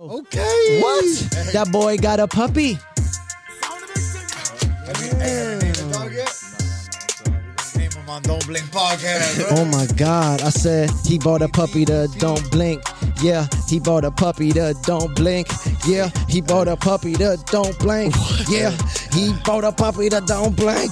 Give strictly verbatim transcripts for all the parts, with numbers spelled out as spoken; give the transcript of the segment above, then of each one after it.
Okay. What? Hey. That boy got a puppy. Have you, hey, have you named the dog yet? Name him on Don't Blink Podcast. Oh my God. I said he bought a puppy to Don't Blink. Yeah, he bought a puppy to Don't Blink. Yeah, he bought a puppy to Don't Blink. Yeah, he bought a puppy to Don't Blink.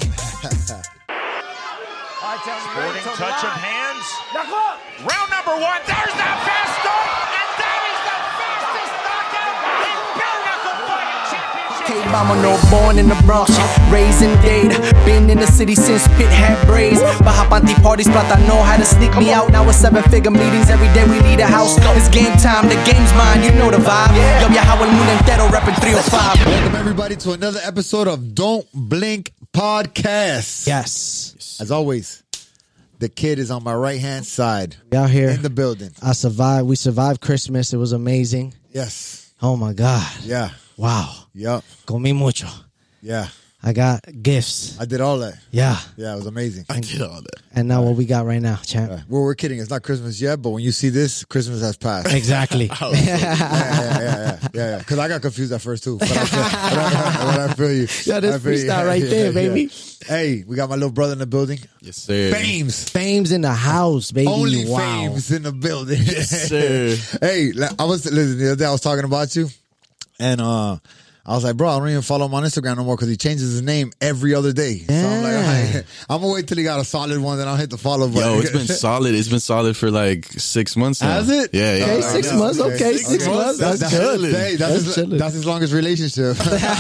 Sporting touch of hands. Round number one. There's that fast start, and that is the fastest knockout in bare knuckle fighting championship. K Mama, no born in the Bronx, raised in Dade. Been in the city since Pit had braids. Bahapanti parties, but I know how to sneak me out. Now it's seven figure meetings every day. We leave the house. It's game time. The game's mine. You know the vibe. Yo, viajado el mundo entero, repping three oh five. Welcome everybody to another episode of Don't Blink Podcast. Yes. As always, the kid is on my right hand side. We out here in the building. I survived. We survived Christmas. It was amazing. Yes. Oh my God. Yeah. Wow. Yep. Comí mucho. Yeah. I got gifts. I did all that. Yeah. Yeah, it was amazing. I did all that. And now what we got right now, champ. Yeah. Well, we're kidding. It's not Christmas yet, but when you see this, Christmas has passed. Exactly. yeah, yeah, yeah, yeah, yeah, yeah. Because I got confused at first too. But I feel, but I, but I feel you. Yeah, this I feel you. freestyle right there, baby. Yeah. Hey, we got my little brother in the building. Yes, sir. Fames. Fame's in the house, baby. Only wow. Fames in the building. Yes, sir. Hey, I was listen the other day I was talking about you, and uh, I was like, bro, I don't even follow him on Instagram no more because he changes his name every other day. Yeah. So I'm like, all right, I'm gonna wait till he got a solid one, then I'll hit the follow button. Yo, it's been solid. It's been solid for like six months now. Has it? Yeah, yeah. Okay, Oh, six no. months. Okay, Okay. six Okay. months. That's, That's good. chilling. Hey, that's, That's his, chilling. that's his longest relationship.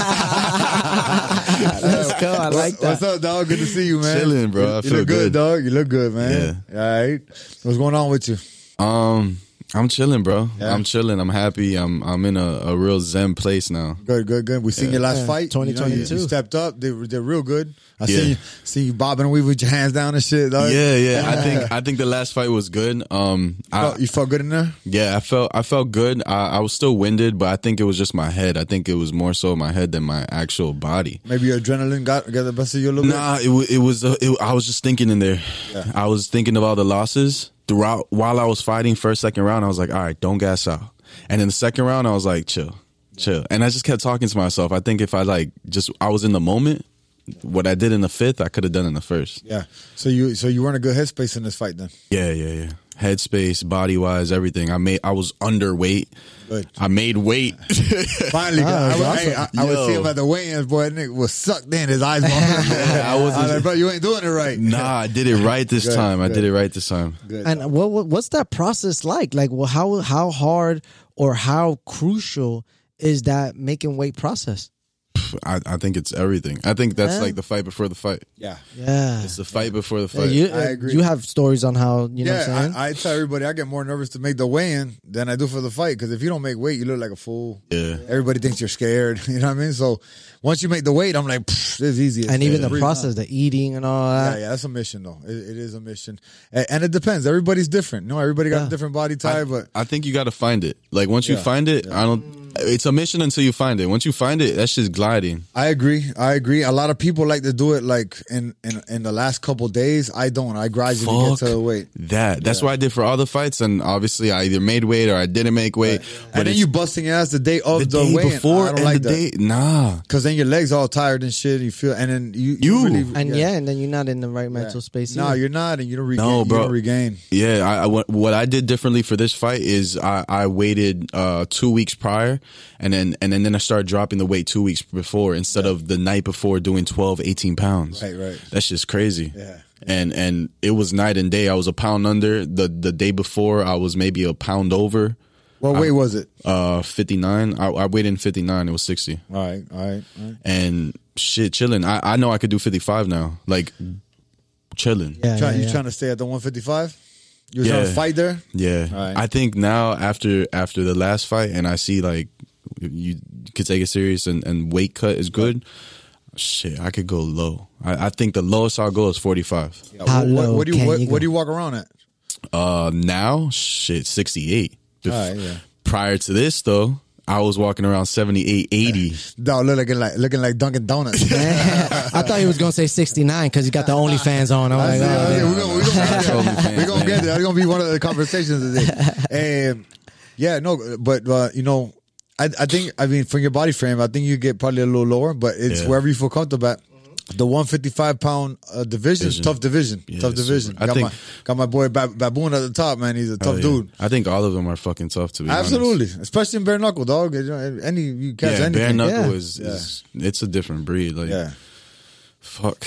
Let's go. I like that. What's up, dog? Good to see you, man. Chilling, bro. You, I you feel look good, good. dog. You look good, man. Yeah. All right. What's going on with you? Um, I'm chilling, bro. Yeah. I'm chilling. I'm happy. I'm I'm in a, a real zen place now. Good, good, good. We seen your last Yeah. fight. twenty twenty-two. You, know, you, you stepped up. They were they're real good. I Yeah. seen you see you bobbing and weave with your hands down and shit, dog. Yeah, yeah. I think I think the last fight was good. Um, You I, felt, you felt good in there? yeah, I felt I felt good. I, I was still winded, but I think it was just my head. I think it was more so my head than my actual body. Maybe your adrenaline got, got the best of you a little Nah, it wa- it was. Uh, it, I was just thinking in there. Yeah. I was thinking of all the losses throughout while I was fighting. First, second round, I was like, all right, don't gas out. And in the second round, I was like, chill, chill. And I just kept talking to myself. I think if I like just I was in the moment, what I did in the fifth, I could have done in the first. bit? Yeah. So you so you were in a good headspace in this fight then? Yeah, yeah, yeah. Headspace, body wise, everything. I made. I was underweight. Good. I made weight. Finally, Ah, got, I, that's would- awesome. hey, I, I would Yo. see him at the weigh-ins, boy. That nigga was sucked in. His eyes were on. I wasn't- I was like, bro, you ain't doing it right. Nah, I did it right this Good, time. I good. did it right this time. Good. And what, what what's that process like? Like, well, how how hard or how crucial is that making weight process? I, I think it's everything. I think that's Yeah. like the fight before the fight. Yeah. Yeah. It's the fight before the Yeah, fight. you, I agree. You have stories on how you know what I'm Yeah, saying? I, I tell everybody I get more nervous to make the weigh-in than I do for the fight because if you don't make weight, you look like a fool. Yeah. Everybody thinks you're scared. You know what I mean? So once you make the weight, I'm like, "Pfft, this is easy. and even the Breathe. process, the eating and all Yeah, that. yeah, that's a mission though. It, it is a mission, and, and it depends. Everybody's different. No, everybody got Yeah. a different body I, type, but I think you got to find it. Like once you Yeah. find it, I don't. It's a mission until you find it. Once you find it, that's just gliding. I agree. I agree. A lot of people like to do it like in in, in the last couple days. I don't. I gradually get Fuck to the weight, that. That's what I did for all the fights, and obviously I either made weight or I didn't make weight. But and then it's you busting your ass the day of the the, day weigh-in. before I don't and like the that. day. Nah, Because then your legs all tired and shit. And you feel, and then you, You. really, And yeah. and then you're not in the right mental space. No, either. you're not, and you don't regain. No, You bro. don't regain. yeah. I, I what, what I did differently for this fight is I, I waited uh, two weeks prior, and then and then, then I started dropping the weight two weeks before instead of the night before doing twelve, eighteen pounds. Right, right. That's just crazy. Yeah. And and it was night and day. I was a pound under. The the day before I was maybe a pound over. What weight was it? Uh, fifty-nine. I, I weighed in fifty-nine. It was sixty. All right, all right, all right. And shit, chilling. I, I know I could do fifty-five now. Like, chilling. Yeah, Try, yeah, you yeah. trying to stay at the one fifty-five? You were Yeah. trying to fight there? Yeah. All right. I think now after after the last fight, and I see like you could take it serious and, and weight cut is good. Shit, I could go low. I, I think the lowest I'll go is forty-five. How what, low what do you can what, you what go? do you walk around at? Uh, now, shit, sixty-eight. Bef- All right, yeah. Prior to this, though, I was walking around seventy-eight, eighty. Dog, look looking like looking like Dunkin' Donuts. I thought he was gonna say sixty-nine because he got the OnlyFans on. I'm like, I see, I see. oh, We're gonna, we gonna, That's we're OnlyFans, gonna man. get there. That's gonna be one of the conversations today. And yeah, no, but uh, you know, I, I think, I mean, from your body frame, I think you get probably a little lower, but it's Yeah. wherever you feel comfortable at. The one fifty-five pound uh, division is Division. tough division. Yeah, tough super. division. I Got, think- my, got my boy Bab- Baboon at the top, man. He's a tough Oh, yeah. dude. I think all of them are fucking tough to be Absolutely. honest. Especially in bare knuckle, dog. You know, Any, you catch Yeah, anything. bare knuckle Yeah. is, is it's a different breed. Like, Yeah. fuck.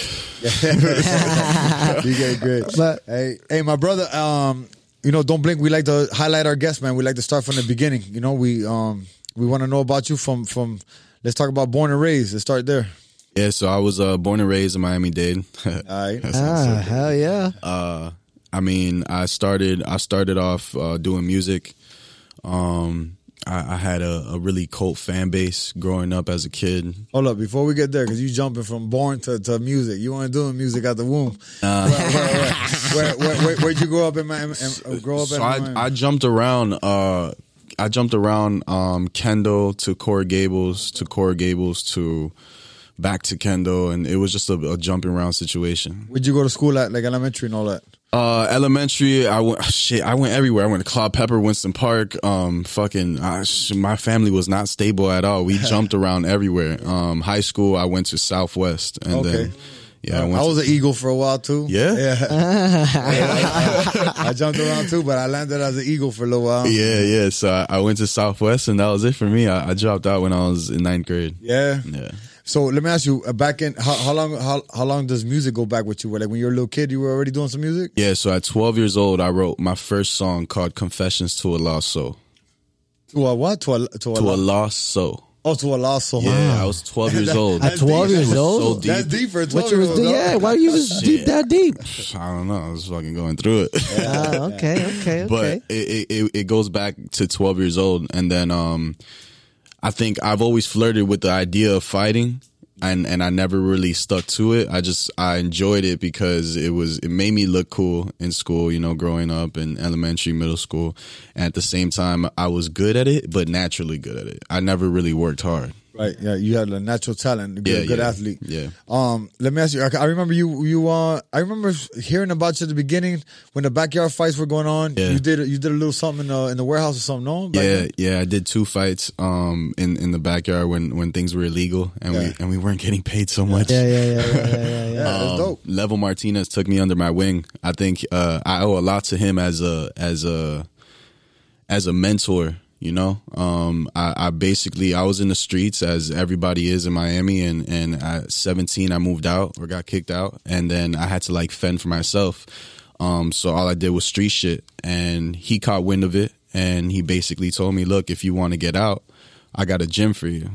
You get great. But- hey, hey, my brother, um, you know, don't blink. We like to highlight our guests, man. We like to start from the beginning. You know, we um we want to know about you from from. Let's talk about born and raised. Let's start there. Yeah, so I was uh, born and raised in Miami-Dade. All right. That sounds so Ah, good. hell yeah. Uh, I mean, I started. I started off uh, doing music. Um, I, I had a, a really cult fan base growing up as a kid. Hold up, before we get there, because you jumping from born to, to music. You weren't doing music at the womb. Uh, where, where, where, where, where, where'd you grow up in Miami? uh, Grow up So in I, Miami? I jumped around. Uh, I jumped around um, Kendall to Coral Gables to Coral Gables to back to Kendall, and it was just a, a jumping around situation. Where'd you go to school at, like elementary and all that? Uh, elementary, I went. Shit, I went everywhere. I went to Claude Pepper, Winston Park. Um, fucking, uh, sh- my family was not stable at all. We jumped around everywhere. Um, high school, I went to Southwest, and Okay. then yeah, I I, went. was to, an eagle for a while too. Yeah? yeah. I, I jumped around too, but I landed as an eagle for a little while. yeah, yeah. So I, I went to Southwest, and that was it for me. I, I dropped out when I was in ninth grade. Yeah. Yeah. So let me ask you, uh, back in how, how long how how long does music go back with you? Like when you were a little kid, you were already doing some music. Yeah, so at twelve years old, I wrote my first song called "Confessions to a Lost Soul." To a what? To a to a, To a lo- lost soul. oh to a lost soul. Yeah, I was twelve years old. At twelve years old? So deep. That's deep for a twelve What you year was old. doing? Yeah, why you was deep that deep? I don't know. I was fucking going through it. Ah, okay, okay, okay. But it, it it goes back to twelve years old, and then um, I think I've always flirted with the idea of fighting, and and I never really stuck to it. I just I enjoyed it because it was it made me look cool in school, you know, growing up in elementary, middle school, and at the same time I was good at it, but naturally good at it. I never really worked hard. Right. Yeah, you had a natural talent. You're Yeah, a good yeah, athlete. yeah. Um, let me ask you. I I remember you. You. Uh, I remember hearing about you at the beginning when the backyard fights were going on. Yeah. You did. You did a little something in the in the warehouse or something. No. Back Yeah, then? yeah, I did two fights um in, in the backyard when, when things were illegal and Yeah. we and we weren't getting paid so much. Yeah, yeah, yeah, yeah, yeah, yeah. Yeah, that's Um, dope. Level Martinez took me under my wing. I think uh, I owe a lot to him as a as a as a mentor. You know, um, I, I basically I was in the streets as everybody is in Miami, and and at seventeen I moved out or got kicked out, and then I had to like fend for myself. Um, so all I did was street shit, and he caught wind of it, and he basically told me, "Look, if you want to get out, I got a gym for you.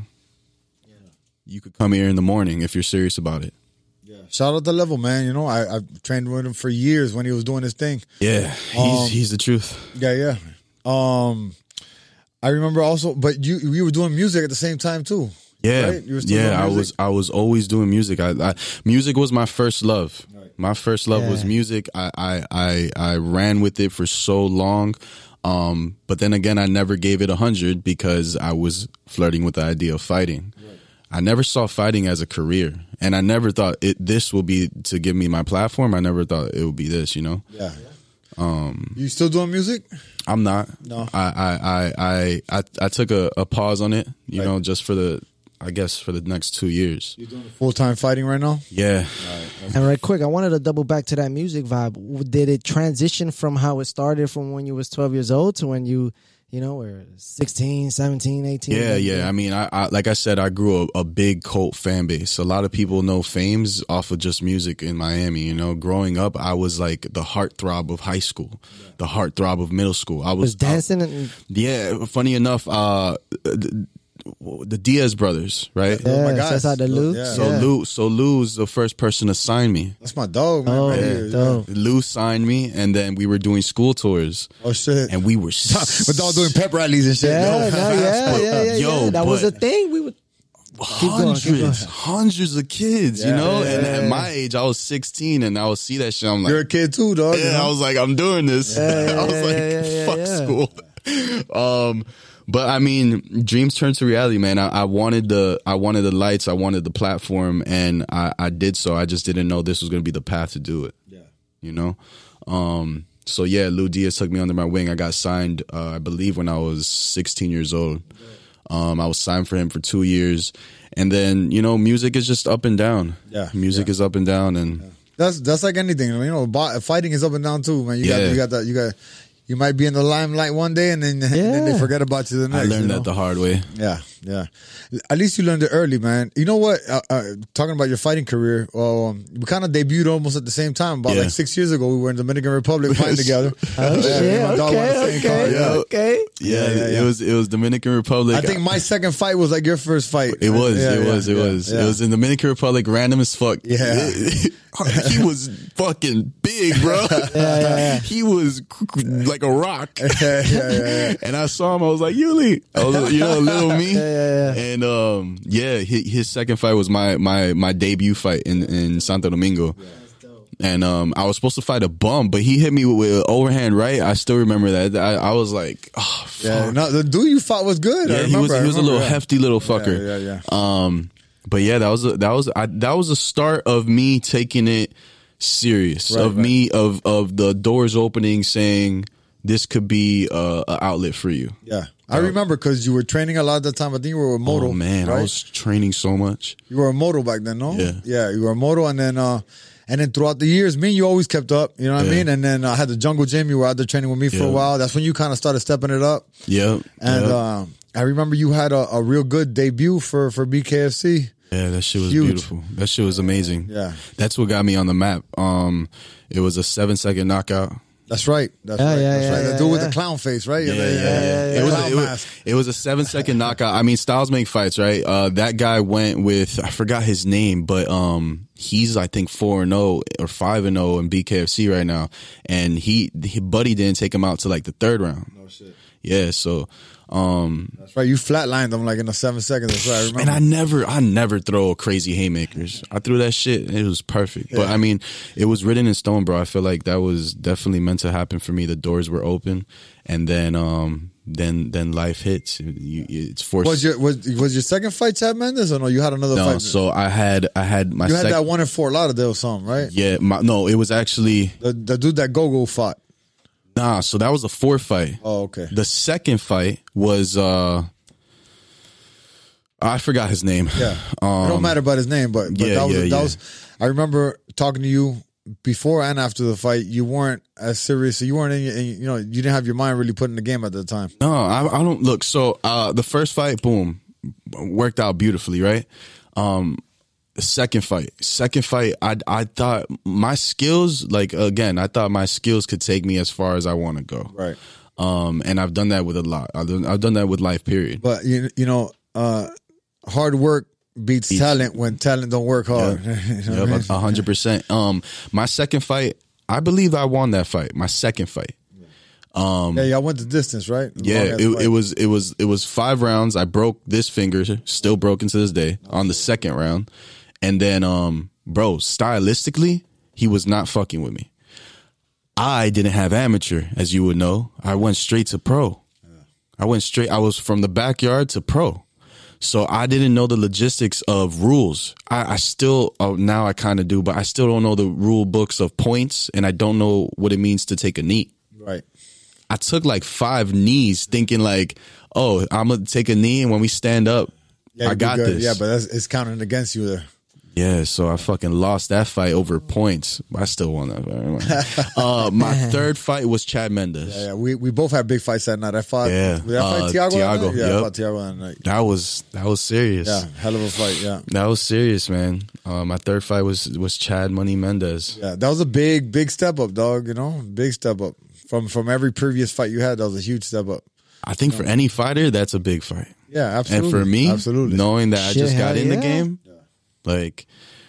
You could come here in the morning if you're serious about it." Shout out to Level, man. You know, I I trained with him for years when he was doing his thing. Yeah, he's Um, he's the truth. Yeah, yeah. Um, I remember also, but you you were doing music at the same time too. Yeah, right? You were still doing yeah. I music? was I was always doing music. I, I music was my first love. My first love was Yeah. music. I, I I I ran with it for so long, um, but then again, I never gave it a hundred because I was flirting with the idea of fighting. I never saw fighting as a career, and I never thought it. This will be to give me my platform. I never thought it would be this. You know. Yeah. Um, you still doing music? I'm not. No. I I I I I, I took a, a pause on it. You Right. know, just for the I guess for the next two years. You doing full time fighting right now? Yeah. And right quick, I wanted to double back to that music vibe. Did it transition from how it started from when you was twelve years old to when you, you know, were sixteen, seventeen, eighteen? Yeah, yeah. I mean, I, I like I said, I grew a, a big cult fan base. A lot of people know Fames off of just music in Miami. You know, growing up, I was like the heartthrob of high school, the heartthrob of middle school. I was, Was dancing and I- yeah, funny enough, uh, the, the Diaz brothers, right? Oh my yeah, gosh. that's how the Lou. Yeah. So yeah. Lou, so Lou's the first person to sign me. That's my dog, man. Oh, right yeah, here. dope. Lou signed me, and then we were doing school tours, Oh shit. and we were my dog doing pep rallies and shit. Yeah, Yo, no, yeah, yeah, yeah, Yo, yeah. That was a but- thing. We would. going, keep hundreds, going. hundreds of kids, you Yeah, know. yeah, and yeah, at yeah. my age, I was sixteen, and I would see that shit. I'm like, You're a kid too, dog. you yeah, know? I was like, I'm doing this. Yeah, yeah, I was yeah, like, yeah, yeah, fuck yeah. school. um, but I mean, dreams turn to reality, man. I, I wanted the, I wanted the lights, I wanted the platform, and I, I did so. I just didn't know this was going to be the path to do it. Yeah. You know. Um. So yeah, Lou Diaz took me under my wing. I got signed, uh, I believe, when I was sixteen years old. Um, I was signed for him for two years, and then you know, music is just up and down. Yeah, music yeah. is up and down, and yeah. that's that's like anything. You know, bo- fighting is up and down too, man. You Yeah. got you got that. You got. You might be in the limelight one day, and then, and then they forget about you the next. I learned you know? that the hard way. Yeah, yeah. At least you learned it early, man. You know what? Uh, uh, talking about your fighting career, well, um, we kind of debuted almost at the same time. About Yeah. like six years ago, we were in the Dominican Republic fighting together. Oh, Yeah, shit. me and my dog won the Okay, same card. okay, Yeah. okay. Yeah, Yeah, yeah, yeah. it was it was Dominican Republic. I think my second fight was like your first fight. It was, Yeah, it yeah, was, it yeah, was. yeah. It was in Dominican Republic, random as fuck. Yeah. He was fucking big, bro. He was like a rock. yeah, yeah, yeah. And I saw him, I was like, Yuli. I was, you know, little me. Yeah, yeah, yeah. And um, yeah, his, his second fight was my my my debut fight in, in Santo Domingo. And um, I was supposed to fight a bum, but he hit me with, with overhand right. I still remember that. I, I was like, oh, fuck. Yeah, no, the dude you fought was good. I Yeah, remember, he was I he was a remember, little yeah. hefty little fucker. Yeah, yeah, Um, but yeah, that was a, that was I, that was a start of me taking it serious. Right, of right. me of of the doors opening, saying this could be a, a outlet for you. Yeah, I remember because you were training a lot at the time. I think you were a moto. Oh man, right? I was training so much. You were a moto back then, no? Yeah. Yeah, you were a moto, and then uh, and then throughout the years, me and you always kept up. You know what I Yeah. mean? And then I had the Jungle Gym. You were out there training with me for a Yeah. while. That's when you kind of started stepping it up. Yep. And yep. uh, I remember you had a, a real good debut for for B K F C. Yeah, that shit was Huge. beautiful. That shit was amazing. Yeah. That's what got me on the map. Um, it was a seven second knockout. That's right. That's Yeah, right. yeah, That's yeah, right. yeah, That dude with yeah. the clown face, right? Yeah, yeah, yeah. It was, Clown it, was, mask. it was a seven second knockout. I mean, styles make fights, right? Uh, that guy went with, I forgot his name, but um, he's, I think, four and oh or five and oh in B K F C right now. And he, his buddy didn't take him out to like the third round. Oh, shit. Yeah, so. Um, That's right. You flatlined them like in the seven seconds. That's right. I remember. and I never, I never throw crazy haymakers. I threw that shit. And it was perfect. But I mean, it was written in stone, bro. I feel like that was definitely meant to happen for me. The doors were open, and then, um, then, then life hits. You, it's forced. was your was was your second fight Chad Mendes or no? You had another no, fight. so I had, I had my. you had sec- that one in Fort Lauderdale or something, right? Yeah, my, no, it was actually The the dude that Gogo fought. nah. So that was a fourth fight. Oh, okay. The second fight was uh, I forgot his name. Yeah, um, it don't matter about his name, but, but yeah, that was yeah, that yeah. was. I remember talking to you before and after the fight. You weren't as serious. You weren't in, your- in you know you didn't have your mind really put in the game at the time. No, I, I don't look. So uh, the first fight, boom, worked out beautifully, right? Um, the second fight, second fight, I I thought my skills, like again, I thought my skills could take me as far as I want to go. Right. Um, and I've done that with a lot. I've done, I've done that with life. Period. But you you know, uh, hard work beats Beats- talent when talent don't work hard. You know what I mean? Yep, a hundred percent. Um, my second fight, I believe I won that fight. My second fight. Yeah, y'all went the distance, right? Yeah, Long ass it, fight. it was it was it was five rounds. I broke this finger, still broken to this day, on the second round. And then, um, bro, stylistically, he was not fucking with me. I didn't have amateur, as you would know. I went straight to pro. I went straight. I was from the backyard to pro. So I didn't know the logistics of rules. I, I still, oh, now I kind of do, but I still don't know the rule books of points, and I don't know what it means to take a knee. right. I took like five knees thinking like, oh, I'm going to take a knee, and when we stand up, Yeah, I you'd be got good. this. Yeah, but that's, it's counting against you there. Yeah, so I fucking lost that fight over points. I still won that fight. uh, my third fight was Chad Mendes. Yeah, yeah. We we both had big fights that night. I fought. Yeah. Did I fight Uh, Tiago? that Thiago, night? Yeah, I yep. fought Tiago that night. That was that was serious. Yeah, hell of a fight. Yeah, That was serious, man. Uh, my third fight was was Chad Money Mendes. yeah. That was a big, big step up, dog. You know, big step up from from every previous fight you had. That was a huge step up. I think for any fighter, that's a big fight. Yeah, absolutely. And for me, absolutely. knowing that I Shit, just got hell in the yeah. game, like,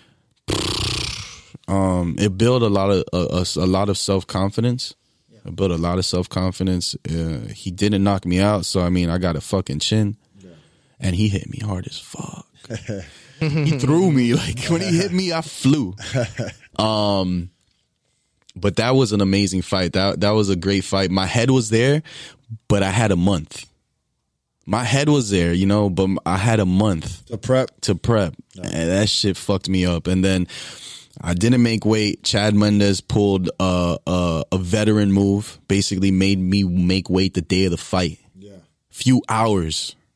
um, it built a lot of a, a, a lot of self confidence. It built a lot of self confidence. Uh, he didn't knock me out, so I mean, I got a fucking chin, and he hit me hard as fuck. He threw me like when he hit me, I flew. Um, but that was an amazing fight. That that was a great fight. My head was there, but I had a month. My head was there, you know, but I had a month The prep. to prep, and that shit fucked me up. And then I didn't make weight. Chad Mendes pulled a, a, a veteran move, basically made me make weight the day of the fight. Yeah, Few hours. yeah.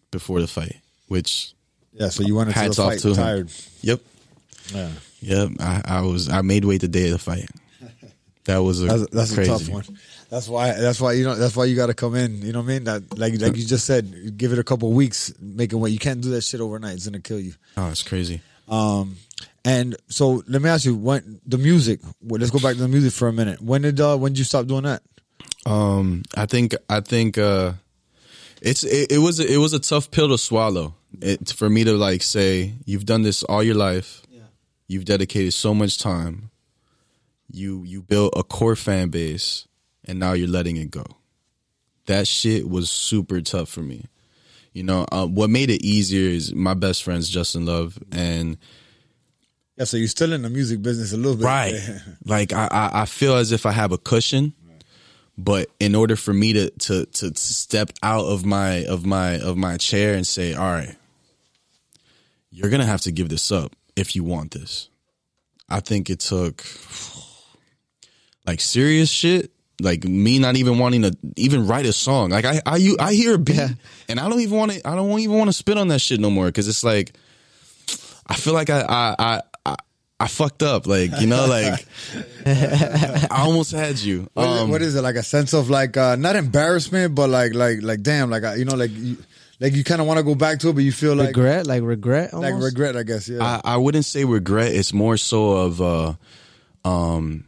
before the fight, which Yeah, so you went into hats the off fight to him. tired. Yep. Yeah. Yep. I, I was I made weight the day of the fight. That was a That's, that's crazy. a tough one. That's why. That's why you know. That's why you got to come in. You know what I mean? That like like you just said, give it a couple weeks, making weight. You can't do that shit overnight. It's gonna kill you. Oh, it's crazy. Um, and so let me ask you, when the music. Well, let's go back to the music for a minute. When did uh, when did you stop doing that? Um, I think I think uh, it's it, it was it was a tough pill to swallow. It for me to like say you've done this all your life. Yeah. You've dedicated so much time. You you built a core fan base, and now you're letting it go. That shit was super tough for me. You know, uh, what made it easier is my best friend's Justin Love, and Yeah, so you're still in the music business a little bit, right. Like I, I I feel as if I have a cushion, but in order for me to to to step out of my of my of my chair and say, all right, you're gonna have to give this up if you want this. I think it took. Like serious shit, like me not even wanting to even write a song. Like I, I, I hear a beat, yeah. and I don't even want to. I don't even want to spit on that shit no more because it's like I feel like I, I, I, I, I fucked up. Like you know, like I almost had you. What, Um, is it, what is it? Like a sense of like uh, not embarrassment, but like like like damn, like you know, like you, like you kind of want to go back to it, but you feel like regret, like regret, almost? like regret. I guess. Yeah. I, I wouldn't say regret. It's more so of, uh, um.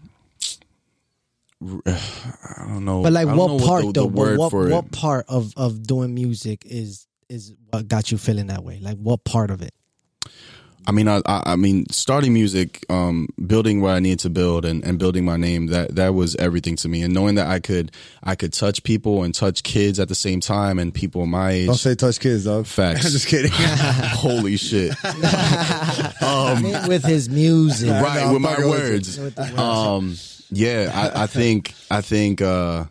I don't know, but like I don't what know part what the, though? the word what for what it. part of of doing music is is what got you feeling that way? Like what part of it? I mean, I, I, I mean, starting music, um, building what I needed to build, and, and building my name. That that was everything to me. And knowing that I could, I could touch people and touch kids at the same time, and people my age. Don't say touch kids, dog. Facts. I'm just kidding. Holy shit. I mean, with his music, Right, no, with my fucking with words. With the words. Um, yeah, I, I think, I think, uh,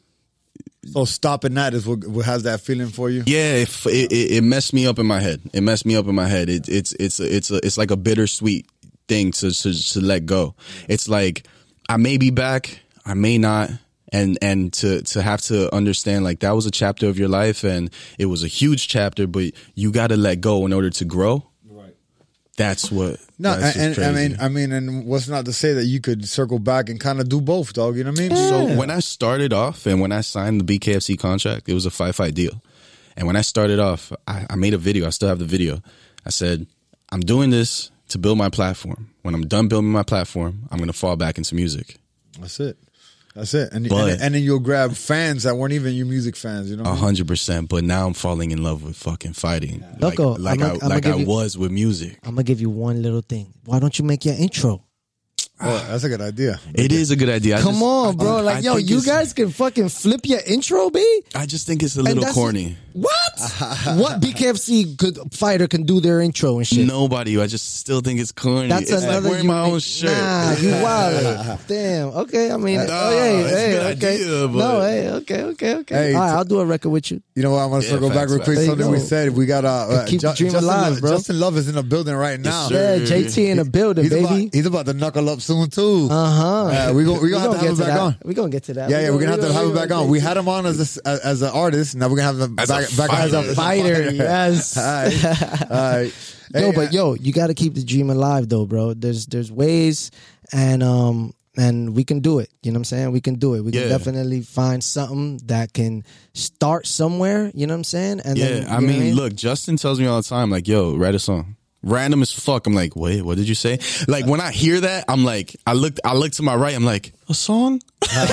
So stopping that is what, what has that feeling for you. yeah, it, it it messed me up in my head. It messed me up in my head. It, it's it's it's a, it's like a bittersweet thing to, to to let go. It's like I may be back, I may not, and and to to have to understand like that was a chapter of your life, and it was a huge chapter, but you got to let go in order to grow. Right. That's what. No, that's and, just and I crazy. mean, I mean, and what's not to say that you could circle back and kind of do both, dog. You know what I mean? So when I started off and when I signed the B K F C contract, it was a five fight deal. And when I started off, I, I made a video. I still have the video. I said, I'm doing this to build my platform. When I'm done building my platform, I'm going to fall back into music. That's it. That's it. And, But- and and then you'll grab fans that weren't even your music fans. You know, what A I mean? hundred percent. But now I'm falling in love with fucking fighting. Like, Loco, like I'ma- I, I'ma like give I you- was with music. I'm gonna give you one little thing. Why don't you make your intro? Oh, that's a good idea. It is a good idea. I Come just- on, I bro. think- Like, I yo, think you it's- guys can fucking flip your intro, B? I just think it's a And little that's- corny. What? What B K F C could, fighter can do their intro and shit? Nobody. I just still think it's corny. That's it's another like wearing my unique- own shirt. Nah, you wild. Damn. Okay. I mean, Nah, oh, hey, it's a hey, good okay. idea, but- No, hey, okay, okay, okay. Hey, All right, t- I'll do a record with you. You know what? I'm gonna Yeah, circle back facts, real facts. quick. There you Something go. we said. We got uh, uh keep the Ju- dream Justin, alive, Lo- bro. Justin Love is in the building right now. sir. Yeah, J T in the building, he's baby. About, he's about to knuckle up soon too. Uh huh. Uh, we gon- we gonna have to have him get back that. on. We're gonna get to that. Yeah, yeah, we're gonna have to have him we back gonna on. We get had him on as a, as, as an artist. Now we're gonna have him As a back, back fighter. as a fighter. Yes. All right, all right. Yo, Hey, but uh, yo, you got to keep the dream alive, though, bro. There's there's ways, and um, and we can do it. You know what I'm saying? We can do it. We Yeah. can definitely find something that can start somewhere. You know what I'm saying? And Yeah, then, you I know mean, what I look, Justin tells me all the time, like, yo, write a song. Random as fuck. I'm like, wait, what did you say? Like, when I hear that, I'm like, I look, I look to my right, I'm like, a song?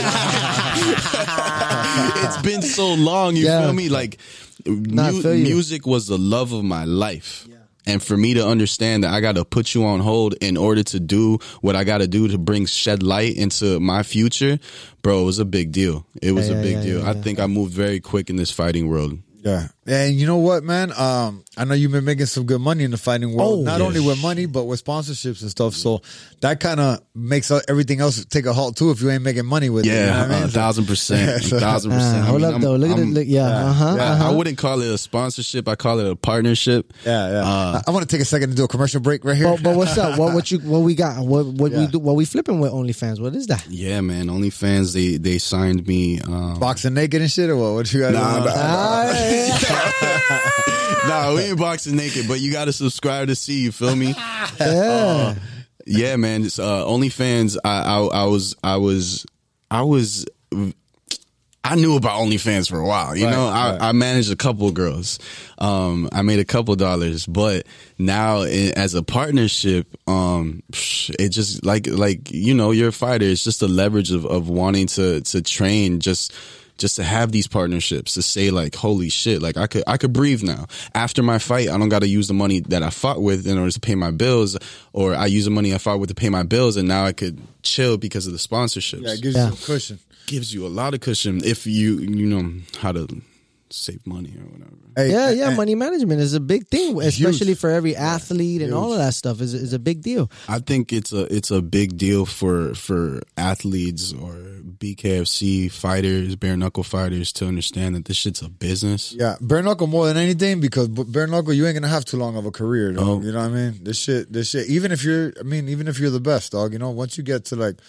It's been so long, you Yeah. feel me? Like, Nah, I mu- feel you. music was the love of my life. And for me to understand that I got to put you on hold in order to do what I got to do to bring shed light into my future, bro, it was a big deal. It was Yeah, a yeah, big yeah, deal. yeah, I yeah. think I moved very quick in this fighting world. Yeah, and you know what, man? Um, I know you've been making some good money in the fighting world. Oh, Not yeah. only with money, but with sponsorships and stuff. So that kind of makes uh, everything else take a halt too. If you ain't making money with it, you know Yeah, what I mean? a thousand percent, So- a thousand Ah, percent. I hold mean, up, I'm- though. Look at I'm- it. Look, yeah. yeah, Uh huh. yeah. Uh-huh. I wouldn't call it a sponsorship. I call it a partnership. Yeah, yeah. Uh, I, I want to take a second to do a commercial break right here. But, but what's up? What what you what we got? What what Yeah. we do? What we flipping with OnlyFans? What is that? Yeah, man. OnlyFans, they they signed me. Um, Boxing naked and shit, or what? What you got? Nah, going on? nah. Ah, yeah, Nah, we ain't boxing naked, but you got to subscribe to see. You feel me? Yeah. Uh, yeah, man. It's, uh, OnlyFans. I, I, I was, I was, I was. I knew about OnlyFans for a while. You Right, know, I, right. I managed a couple girls. Um, I made a couple dollars, but now i as a partnership, um, psh, it just like like you know, you're a fighter. It's just the leverage of, of wanting to to train just. Just to have these partnerships, to say like, holy shit, like I could I could breathe now. After my fight, I don't got to use the money that I fought with in order to pay my bills, or I use the money I fought with to pay my bills, and now I could chill because of the sponsorships. Yeah, it gives Yeah. you some cushion. Gives you a lot of cushion if you you know how to save money or whatever. Hey, Yeah, and- yeah, and- money management is a big thing, especially Huge. for every athlete and all of that stuff is is a big deal. I think it's a it's a big deal for for athletes or B K F C fighters, bare knuckle fighters to understand that this shit's a business. Yeah, bare knuckle more than anything because b- bare knuckle you ain't gonna have too long of a career, dog. Oh. You know what I mean? This shit, this shit. Even if you're, I mean, even if you're the best, dog. You know, once you get to like,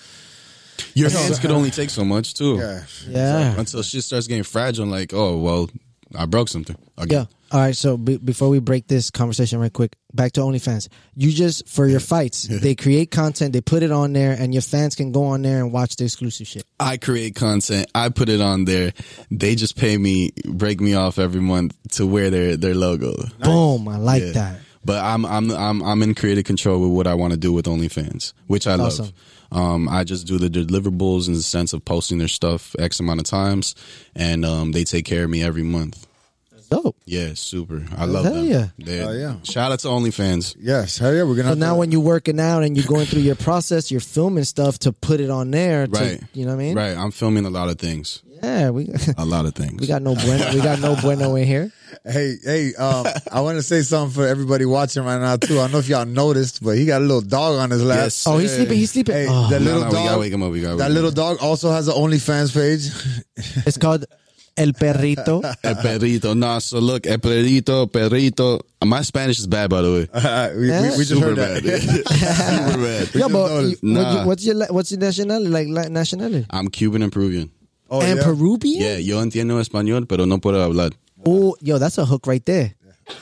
Your hands could only take so much too. yeah, Yeah. Until shit starts getting fragile, like, oh well, I broke something Yeah. again. All right. So be, before we break this conversation right quick, back to OnlyFans. You just, for your fights, they create content, they put it on there, and your fans can go on there and watch the exclusive shit. I create content, I put it on there. They just pay me, break me off every month to wear their their logo. Boom. I like Yeah. that. But I'm I'm I'm I'm in creative control with what I want to do with OnlyFans, which I love. Awesome. Um, I just do the deliverables in the sense of posting their stuff X amount of times, and um, they take care of me every month. Dope. Yeah, super. I love hell them. yeah. They're- Oh, yeah. Shout out to OnlyFans. yes, hell yeah, we're gonna. So have now to, when you're working out and you're going through your process, you're filming stuff to put it on there. To, Right. You know what I mean? Right. I'm filming a lot of things. Yeah. We A lot of things. we got no bueno. We got no bueno in here. hey, hey, um, I want to say something for everybody watching right now too. I don't know if y'all noticed, but he got a little dog on his lap. Yes. Oh, he's sleeping. He's sleeping. Hey, Oh, that No, little no, we dog. gotta wake him up. We gotta that wake him little up. dog also has an OnlyFans page. it's called El Perrito. El perrito. Nah, so look, el perrito, perrito. My Spanish is bad, by the way. we, we, we just Super heard bad. that. Super bad. Yeah, but noticed. you- what Nah. you- what's your la- what's your nationality? Like, like nationality? I'm Cuban and Peruvian. Oh, and yeah? Peruvian? Yeah, yo entiendo español, pero no puedo hablar. Oh, yo, that's a hook right there.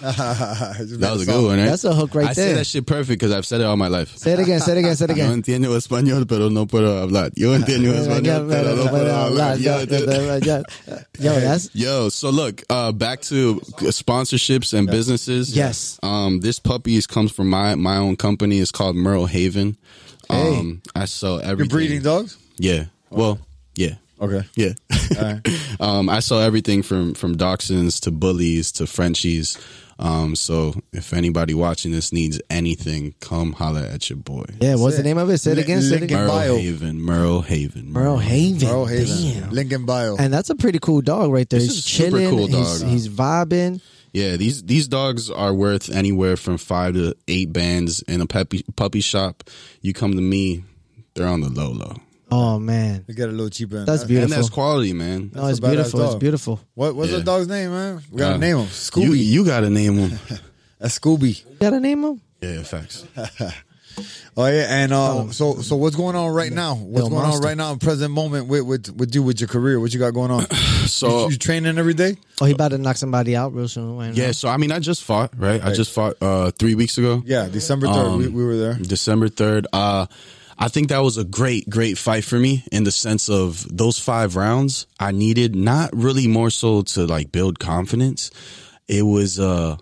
That was a good one, right? That's a hook right I say there. that shit perfect because I've said it all my life. Say it again. Say it again. Say it Yo again. entiendo español, pero no puedo hablar. Yo entiendo español, pero no puedo hablar. Yo entiendo- Yo, that's Yo, so look, uh, back to sponsorships and businesses. Yes. Um, this puppy is, comes from my my own company. It's called Merle Haven. Hey. Um, I sell everything. You're breeding dogs? Yeah. Well, yeah. Okay. Yeah. right. um, I sell everything from from dachshunds to bullies to Frenchies. Um, so if anybody watching this needs anything, come holler at your boy. yeah. What's Say the name of it? Say it Li- again. Say it Lincoln again. Merle Bio. Haven. Merle Haven. Merle Haven. Merle Haven. Damn. Lincoln Bio. And that's a pretty cool dog right there. This He's is a super chilling. cool He's, dog. he's vibing. Yeah, these these dogs are worth anywhere from five to eight bands in a puppy puppy shop. You come to me, they're on the low low. Oh man, we get a little cheaper. than That's that. beautiful. And that's quality, man. no, it's a badass beautiful. It's dog. beautiful. What, what's Yeah. the dog's name, man? We gotta Uh, name him. You, Scooby. you gotta name them. That's Scooby. You got a name him? Yeah, facts. Oh yeah, and uh, so so what's going on right now? What's Yo, going on monster. right now in present moment with with with you with your career? What you got going on? So you, you training every day? Oh, he about to knock somebody out real soon. Right now. yeah, so I mean, I just fought, right? I just fought uh, three weeks ago. Yeah, December third. Um, we, we were there. December third. Uh, I think that was a great, great fight for me in the sense of those five rounds I needed not really more so to like build confidence. It was, uh,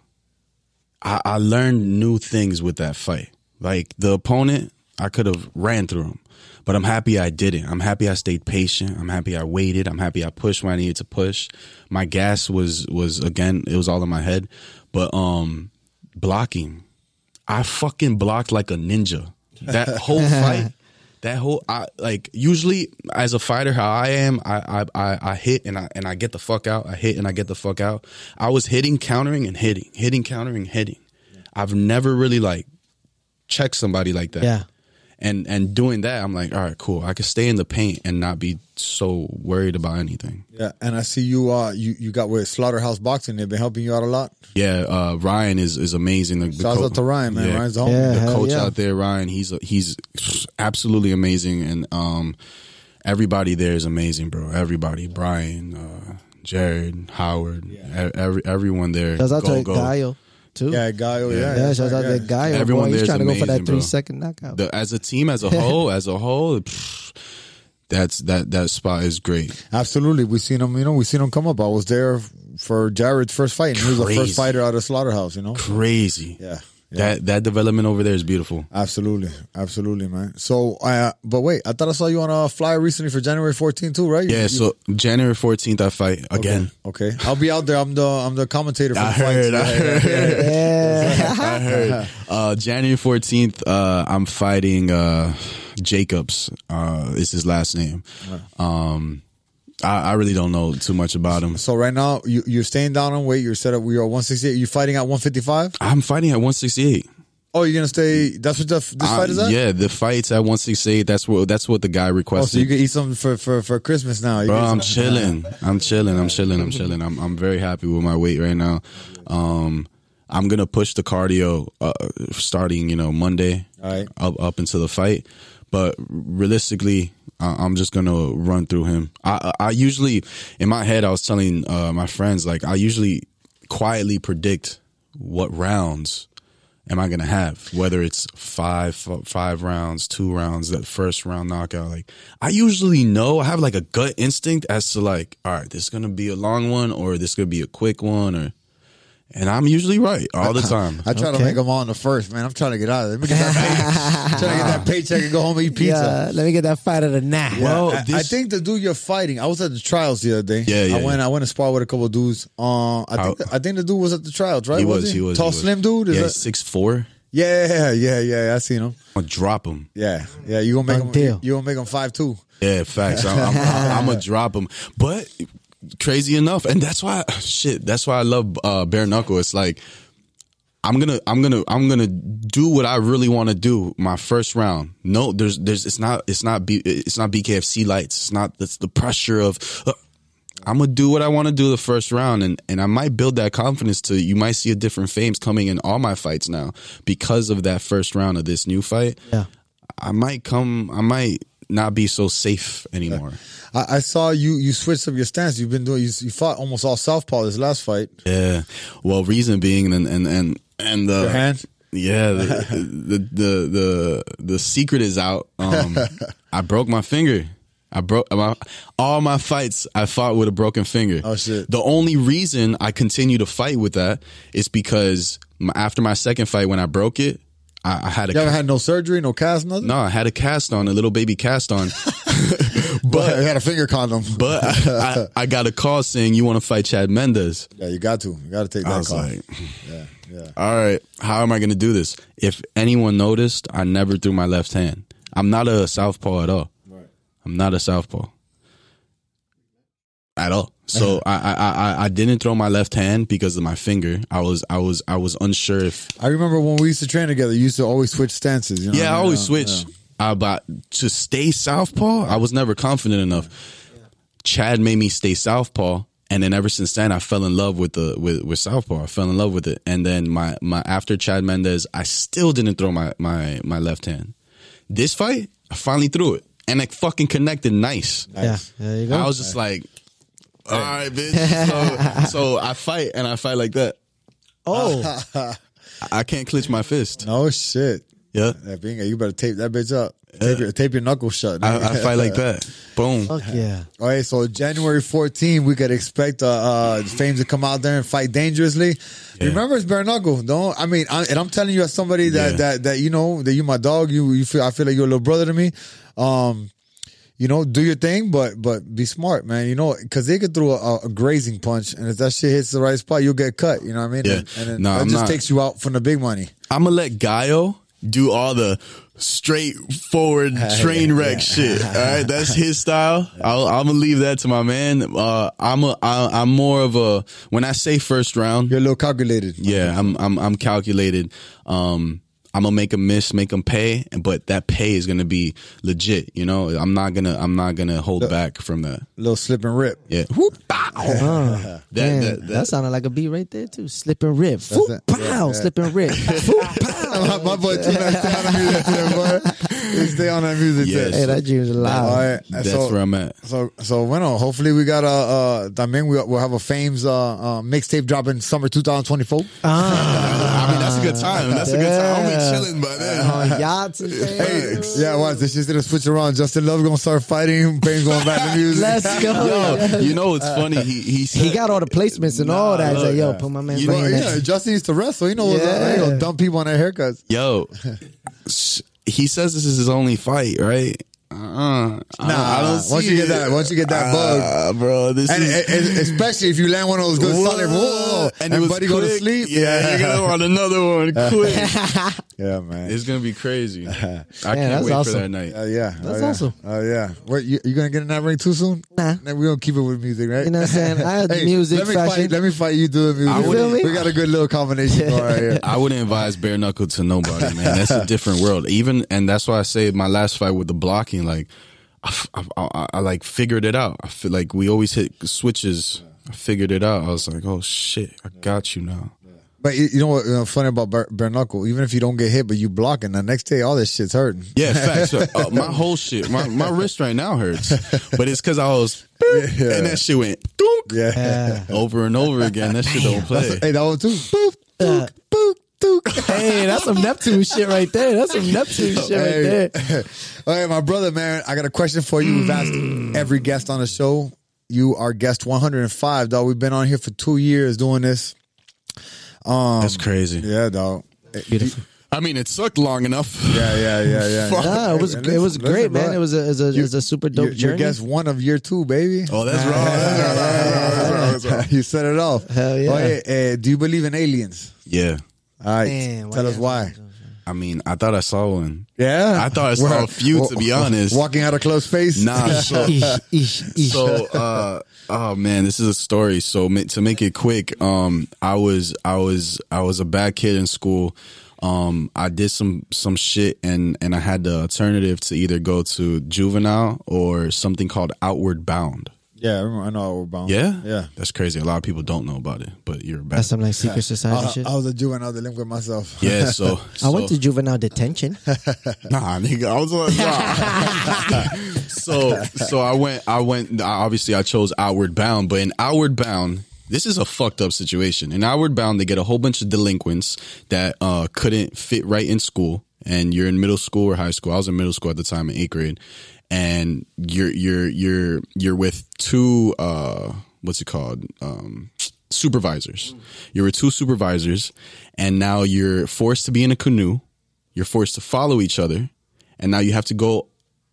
I, I learned new things with that fight. Like the opponent, I could have ran through him, but I'm happy I didn't. I'm happy I stayed patient. I'm happy I waited. I'm happy I pushed when I needed to push. My gas was, was again, it was all in my head, but, um, blocking, I fucking blocked like a ninja. That whole fight, that whole I like usually as a fighter, how I am, I, I I I hit and I and I get the fuck out. I hit and I get the fuck out. I was hitting, countering, and hitting, hitting, countering, hitting. I've never really like checked somebody like that. Yeah. And and doing that, I'm like, all right, cool. I can stay in the paint and not be so worried about anything. Yeah, and I see you. Uh, you you got with Slaughterhouse Boxing. They've been helping you out a lot. Yeah, uh, Ryan is is amazing. The, the Shouts co- out to Ryan, man. Yeah. Ryan's the homie. Yeah. the hell coach yeah. out there, Ryan, he's he's absolutely amazing, and um, everybody there is amazing, bro. Everybody, Brian, uh, Jared, Howard, yeah. every everyone there. Shout out go, to go. Gallo, too. Yeah, Gallo, yeah. Yeah, yeah shout out yeah. to Gallo. Everyone boy. He's there's trying to go for that amazing, three bro. second knockout. The, as a team, as a whole, as a whole, pff, that's that that spot is great. Absolutely. We seen him, you know, we seen him come up. I was there for Jared's first fight, and he was the Crazy. first fighter out of Slaughterhouse, you know? Crazy. Yeah. Yeah. That that development over there is beautiful. Absolutely, absolutely, man. So, uh, but wait, I thought I saw you on a flyer recently for January fourteenth too, right? Yeah, You- so January fourteenth I fight again. Okay, okay. I'll be out there. I'm the I'm the commentator for I the heard, fights. I Yeah, heard. yeah, yeah. Yeah. I heard. Uh, January fourteenth, uh, I'm fighting uh, Jacobs. Uh, is his last name. Um, I, I really don't know too much about him. So right now you you're staying down on weight. You're set up. We are one sixty-eight. You fighting at one fifty-five? I'm fighting at one sixty-eight. Oh, you're gonna stay. That's what the, this Uh, fight is at. Yeah, the fight's at one sixty-eight. That's what that's what the guy Oh, so requested. you can eat something for for, for Christmas now. You Bro, can I'm eat some- chilling. I'm chilling. I'm chilling. I'm chilling. I'm I'm very happy with my weight right now. Um, I'm gonna push the cardio uh, starting, you know, Monday All right. up up into the fight. But realistically, I- I'm just gonna run through him. I I usually in my head I was telling uh, my friends like I usually quietly predict what rounds am I gonna have, whether it's five five rounds, two rounds, that first round knockout. Like I usually know, I have like a gut instinct as to like, all right, this is gonna be a long one or this is gonna be a quick one, or and I'm usually right all the time. I try Okay. to make them all in the first, man. I'm trying to get out of there. Let me get that, pay- trying to get that paycheck and go home and eat pizza. Yeah, let me get that fight of the night. Well, I, this- I think the dude you're fighting. I was at the trials the other day. Yeah, yeah, I went. yeah. I went to spar with a couple of dudes. Uh, I think. How- I think the dude was at the trials, right? He was, he was, tall, he was. slim dude. Is Yeah, that- six four. yeah, yeah, yeah. I seen him. I'm gonna drop him. Yeah, yeah. You gonna make Done him? deal. You gonna make him five two? Yeah, facts. I'm, I'm, I'm gonna drop him. But crazy enough, and that's why shit. That's why I love uh, bare knuckle. It's like I'm gonna, I'm gonna, I'm gonna do what I really want to do. My first round. No, there's, there's. It's not, it's not, B, it's not B K F C lights. It's not. It's the pressure of. Uh, I'm gonna do what I want to do the first round, and and I might build that confidence to. You might see a different Fames coming in all my fights now because of that first round of this new fight. Yeah. I might come. I might not be so safe anymore. I, I saw you. You switched up your stance. You've been doing. You, you fought almost all southpaw this last fight. Yeah. Well, reason being, and and and and the Your hand? Yeah, the, the the the the secret is out. Um, I broke my finger. I broke my, all my fights. I fought with a broken finger. Oh, shit. The only reason I continue to fight with that is because my, after my second fight, when I broke it, I, I had a You ever had no surgery, no cast, nothing? no. I had a cast on, a little baby cast on. But you had a finger condom. But I, I, I got a call saying you want to fight Chad Mendes. yeah, you got to. You got to take that I was call. like, yeah, yeah. all right, how am I going to do this? If anyone noticed, I never threw my left hand. I'm not a southpaw at all. Right. I'm not a southpaw at all. So I, I I I didn't throw my left hand because of my finger. I was I was I was unsure if. I remember when we used to train together. You used to always switch stances. You know Yeah, what I mean? always Yeah, switch. yeah. Uh, but to stay southpaw, I was never confident enough. Chad made me stay southpaw, and then ever since then, I fell in love with the with, with southpaw. I fell in love with it, and then my, my after Chad Mendes, I still didn't throw my, my my left hand. This fight, I finally threw it, and it fucking connected nice. Yeah, there you go. I was just like, all right, bitch. So, so I fight, and I fight like that. oh, I can't clench my fist. No shit. Yeah, That being, you better tape that bitch up. Tape, your, tape your knuckles shut. I, I fight like that. Boom. fuck yeah. All right, so January fourteenth, we could expect uh, uh, Fames to come out there and fight dangerously. Yeah. Remember, it's bare knuckle. Don't I mean? I, and I'm telling you, as somebody that Yeah. that that you know that you my dog. You you feel I feel like you're a little brother to me. Um, you know, do your thing, but but be smart, man. You know, because they could throw a, a grazing punch, and if that shit hits the right spot, you'll get cut. You know what I mean? Yeah. And, and then No, that I'm just not. takes you out from the big money. I'm gonna let Gaio do all the straightforward train wreck shit. All right, that's his style. I'll, I'm gonna leave that to my man. Uh, I'm a, I, I'm more of a when I say first round. You're a little calculated. Yeah, I'm I'm I'm calculated. Um, I'm gonna make them miss, make them pay, but that pay is gonna be legit. You know, I'm not gonna, I'm not gonna hold Look. back from that. Little slip and rip. Yeah. Whoop, pow. Uh, That, man, that, that, that, sounded like a beat right there too. Slip and rip. Foop, it. pow, Yeah, yeah. slip and rip. Foop, pow. my, my boy, too much stay on that music, too, boy. He stay on that music. Yeah, too. Hey, that Jim's All loud. right, that's so, where I'm at. So, so bueno, hopefully we got a, uh, también we, we'll have a Fames, uh, uh, mixtape dropping summer twenty twenty-four. I mean, that's a good time. That's a good time. I'll be chilling by then. On yachts and Hey, things. yeah, watch this shit's gonna switch around. Justin Love gonna start fighting. Fame's going back to music. Let's go. Yo, you know what's funny? He he said, He got all the placements and all that. He's like, yo, put my man You right know, in Yeah, there. Justin used to wrestle. He knows Yeah. that. He gonna dump people on their haircuts. yo, sh- he says this is his only fight, right? Uh, I don't, I don't see once you get it. that, once you get that bug, Ah, bro, this and, is. and- and especially if you land one of those good solid, whoa, and and it was buddy go to quick. sleep. Yeah, you're gonna want another one quick. yeah, man. It's gonna be crazy. I can't that's wait awesome. for that night. Uh, yeah, That's oh, yeah. awesome. Oh yeah. What you, you gonna get in that ring too soon? Nah. Nah, we gonna keep it with music, right? You know what I'm saying? I had Hey, music, let me fashion. fight. Let me fight you doing music. I You feel me? We got a good little combination going right here. I wouldn't advise bare knuckle to nobody, man. That's a different world. Even and that's why I say my last fight with the blocking, like I, I, I, I like figured it out. I feel like we always hit switches. I figured it out. I was like, oh shit, I got you now. But you you know what? Uh, funny about bare, bare knuckle? Even if you don't get hit, but you blocking, the next day all this shit's hurting. Yeah, facts. So, uh, my whole shit, my, my wrist right now hurts, but it's because I was, Yeah. and that shit went dunk Yeah. over and over again. That shit don't play. Hey, that one too. Boop, boop, boop, boop. Hey, that's some Neptune shit right there. That's some Neptune shit right Hey. there. All right, my brother, man, I got a question for you. We've asked every guest on the show. You are guest one hundred five, dog. We've been on here for two years doing this. Um, That's crazy. Yeah, dog. Beautiful. I mean, it sucked long enough. Yeah, yeah, yeah, yeah. Fuck. Nah, it was Hey, it was listen, great, listen, man. bro. It was a it was a, it was a super dope You're, you're journey. guest one of year two, baby. Oh, that's wrong. That's wrong. That's wrong. That's wrong. You set it off. Hell yeah. Oh, hey, uh, do you believe in aliens? Yeah. All right. Man, why Tell you us have why. to- I mean, I thought I saw one. Yeah. I thought I saw a few, to be honest. Walking out of closed space. Nah, so Eesh, eesh, eesh. so uh oh man, this is a story. So ma- to make it quick, um I was I was I was a bad kid in school. Um I did some some shit and and I had the alternative to either go to juvenile or something called Outward Bound. Yeah, I, remember, I know we're bound. Yeah? Yeah. That's crazy. A lot of people don't know about it, but you're bad. That's some like secret society I, shit. I was a juvenile delinquent myself. Yeah, so, I went so- to juvenile detention. Nah, nigga, I was like, nah. so, so I went, I went, obviously I chose Outward Bound, but in Outward Bound, this is a fucked up situation. In Outward Bound, they get a whole bunch of delinquents that uh, couldn't fit right in school, and you're in middle school or high school. I was in middle school at the time, in eighth grade, and you're you're you're you're with two uh, what's it called? Um, supervisors. You're with two supervisors, and now you're forced to be in a canoe. You're forced to follow each other, and now you have to go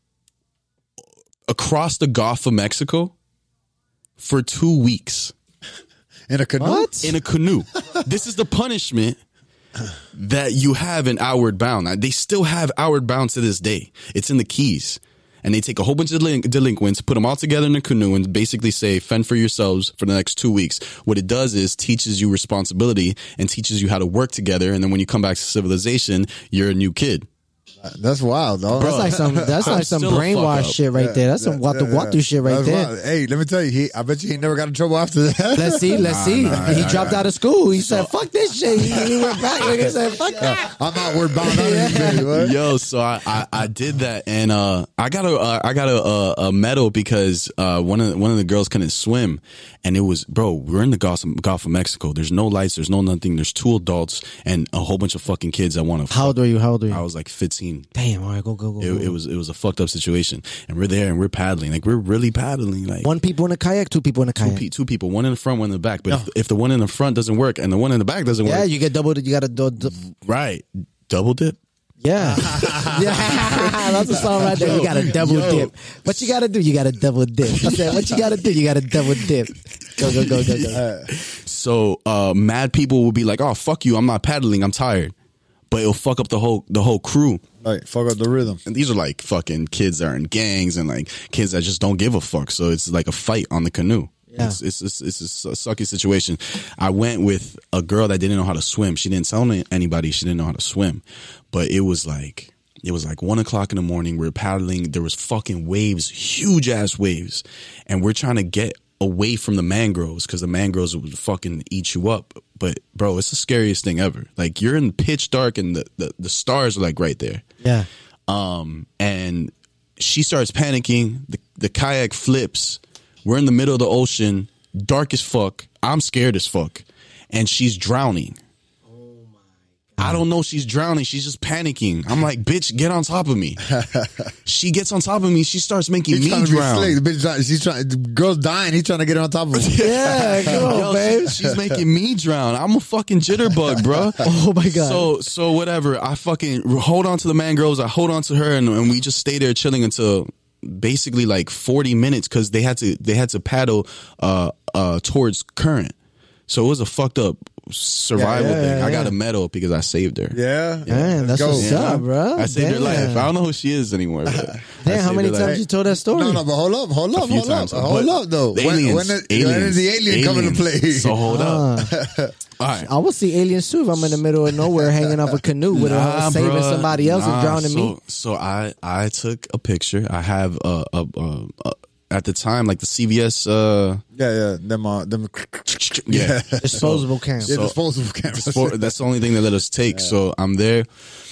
across the Gulf of Mexico for two weeks In a canoe? What? in a canoe. This is the punishment that you have in Outward Bound. Now, they still have Outward Bound to this day. It's in the Keys. And they take a whole bunch of delin- delinquents, put them all together in a canoe, and basically say, fend for yourselves for the next two weeks. What it does is teaches you responsibility and teaches you how to work together. And then when you come back to civilization, you're a new kid. That's wild, dog. That's like some that's I'm like some still a fuck brainwash up. shit right there. That's some Yeah, watu yeah, watu yeah. shit right That's there. wild. Hey, let me tell you, he, I bet you he never got in trouble after that. Let's see, let's Nah, see. nah, he nah, dropped nah. out of school. He said, "Fuck this shit." He, he went back. Like he said, "Fuck that." I'm outward bound. Yeah. What? Yo, so I, I, I did that, and uh, I got a uh, I got a, a, a medal because uh, one of the, one of the girls couldn't swim, and it was bro. We're in the Gulf of, Gulf of Mexico. There's no lights. There's no nothing. There's two adults and a whole bunch of fucking kids that want to. How old were you? How old were you? I was like fifteen. Damn. All right, go go go. It, go. it was it was a fucked up situation, and we're there and we're paddling like we're really paddling like One people in a kayak, two people in a two, kayak. pe- two people, one in the front, one in the back. But if, if the one in the front doesn't work and the one in the back doesn't Yeah, work, you get double. You got to do. do- right? Double dip. Yeah, yeah. That's a song right there. You got to double yo. dip. What you got to do? You got to double dip. I said, what you got to do? You got to double dip. Go go go go go. So uh, mad people will be like, "Oh fuck you! I'm not paddling. I'm tired." But it'll fuck up the whole the whole crew. Right, fuck up the rhythm. And these are like fucking kids that are in gangs and like kids that just don't give a fuck. So it's like a fight on the canoe. Yeah. It's, it's it's it's a sucky situation. I went with a girl that didn't know how to swim. She didn't tell anybody she didn't know how to swim, but it was like it was like one o'clock in the morning. We were paddling. There was fucking waves, huge ass waves, and we're trying to get away from the mangroves because the mangroves would fucking eat you up. But bro, it's the scariest thing ever. Like you're in pitch dark and the the, the stars are like right there. Yeah. Um, and she starts panicking. The, the kayak flips. We're in the middle of the ocean, dark as fuck. I'm scared as fuck. And she's drowning. Oh my I don't know she's drowning. She's just panicking. I'm like, bitch, get on top of me. She gets on top of me. She starts making He's me trying to drown. be slick. The bitch, trying- she's trying. The girl's dying. He's trying to get her on top of her. Yeah, come on, Yo, babe. she- she's making me drown. I'm a fucking jitterbug, bro. Oh my god. So so whatever. I fucking hold on to the mangroves. I hold on to her, and, and we just stay there chilling until basically like forty minutes because they had to they had to paddle uh uh towards current. So it was a fucked up survival Yeah, yeah, thing. yeah, I got yeah. a medal because I saved her. Yeah, Man, that's Let's go. what's Yeah. up, bro. I saved her Damn. life. I don't know who she is anymore. But I Damn, how saved many her times life. you told that story? No, no, but hold up, hold up, few hold up, times, hold but up, though. the When, aliens, when, the, aliens, when is the alien coming to aliens. play? So hold up. Uh, All right. I will see aliens too if I'm in the middle of nowhere hanging off a canoe with Nah, a saving bruh. somebody else Nah, and drowning so, me. So I I took a picture. I have a, a, a, a at the time like the C V S. Uh, yeah, yeah, them, uh, them. yeah, Disposable cams. Yeah, So- disposable cameras. Sport- that's the only thing that let us take. So I'm there.